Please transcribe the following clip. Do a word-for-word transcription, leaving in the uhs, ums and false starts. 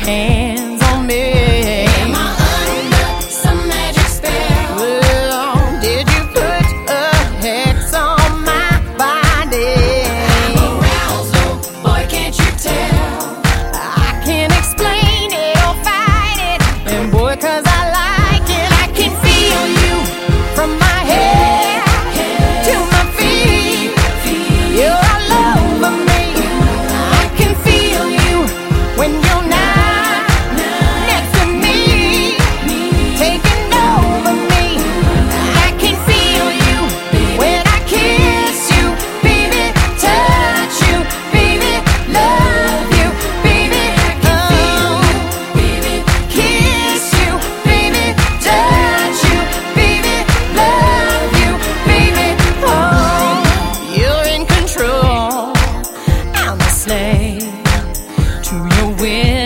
hands on me. Am I under some magic spell? Well, did you put a hex on my body? I'm aroused, oh boy, can't you tell? I can't explain it or fight it, and boy, 'cause I like it. I can feel you from my head to my feet. You're all over me. I can feel you when you're not next to me, taking over me. I can feel you when I kiss you, baby, touch you, baby, love you, baby, oh, Baby, kiss you, baby, touch you, baby, love you, baby, oh, you're in control. I'm a slave to your will.